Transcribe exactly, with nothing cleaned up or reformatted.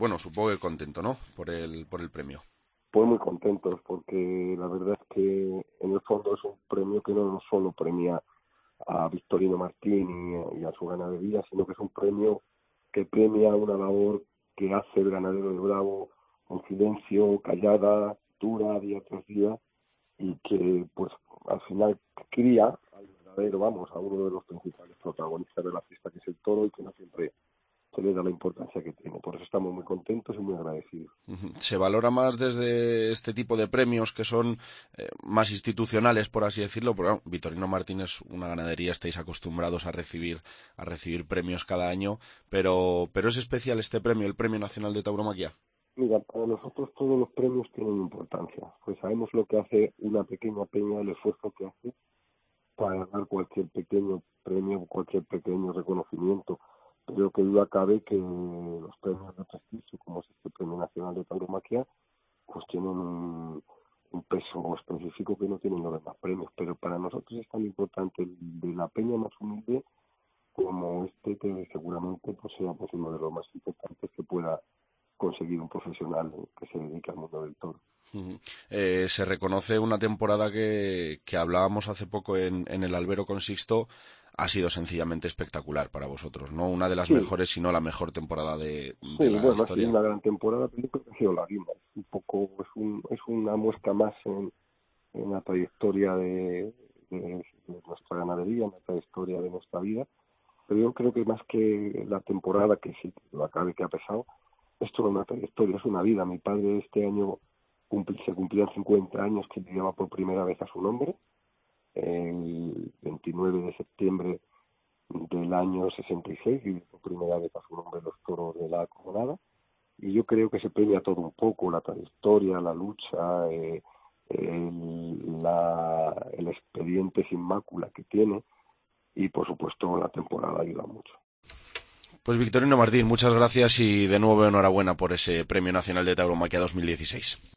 bueno, supongo que contento, ¿no? Por el, por el premio. Pues muy contentos, porque la verdad es que en el fondo es un premio que no solo premia a Victorino Martín y, y a su ganadería, sino que es un premio que premia una labor que hace el ganadero de Bravo con silencio, callada, dura, día tras día, y que pues al final cría al verdadero, vamos, a uno de los principales protagonistas de la fiesta, que es el toro, y que no siempre se le da la importancia que tiene. Por eso estamos muy contentos y muy agradecidos. Se valora más desde este tipo de premios que son eh, más institucionales, por así decirlo, porque bueno, Victorino Martín es una ganadería, estáis acostumbrados a recibir a recibir premios cada año, pero pero es especial este premio, el Premio Nacional de Tauromaquia. Mira, para nosotros todos los premios tienen importancia, pues sabemos lo que hace una pequeña peña, el esfuerzo que hace para dar cualquier pequeño premio, cualquier pequeño reconocimiento. Pero que duda cabe que los premios de prestigio, como es este Premio Nacional de Tauromaquia, pues tienen un, un peso específico que no tienen los demás premios. Pero para nosotros es tan importante el de la peña más humilde como este, que seguramente pues sea pues uno de los más importantes que pueda conseguir un profesional que se dedique al mundo del toro. Uh-huh. Eh, se reconoce una temporada que, que hablábamos hace poco en, en el albero con Sixto, ha sido sencillamente espectacular para vosotros, no una de las Sí, mejores, sino la mejor temporada de, de sí, la bueno, ha sido historia. una gran temporada, pero yo creo que ha sido la guinda. Es un poco, es, un, es una muesca más en, en la trayectoria de, de, de nuestra ganadería, en la trayectoria de nuestra vida. Pero yo creo que más que la temporada, que sí, lo acabe que ha pesado, esto es una trayectoria, es una vida. Mi padre este año cumple, se cumplían cincuenta años que le lleva por primera vez a su nombre, el veintinueve de septiembre del año sesenta y seis, y por primera vez a su nombre los toros de la Coronada. Y yo creo que se premia todo un poco, la trayectoria, la lucha, eh, el, la, el expediente sin mácula que tiene, y por supuesto la temporada ayuda mucho. Pues Victorino Martín, muchas gracias y de nuevo enhorabuena por ese Premio Nacional de Tauromaquia dos mil dieciséis.